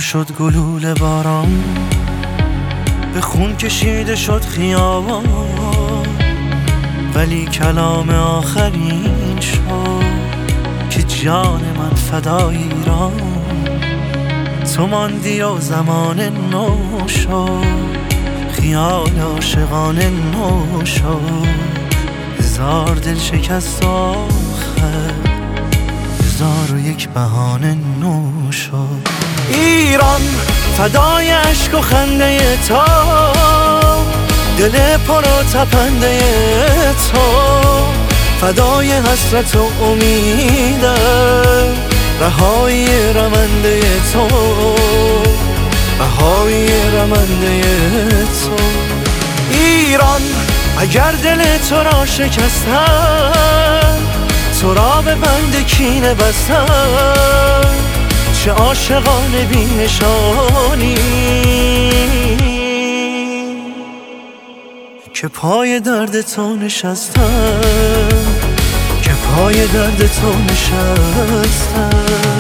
شد گلوله باران، به خون کشیده شد خیابان، ولی کلام آخرین شد که جان من فدای ایران. تو ماندی و زمان نو شد، خیال عاشقانه نو شد، هزار دل شکست آخر، 1001 بهانه نو شد. ایران فدای عشق و خنده تو، دل پر و تپنده تو، فدای حسرت و امیدم، رهایی رمنده تو، بهای رمنده تو. ایران اگر دل تو را شکستم، تو را به بند کینه بستم، چه عاشقانه بی نشانی که پای درد تو نشستم، که پای درد تو نشستم.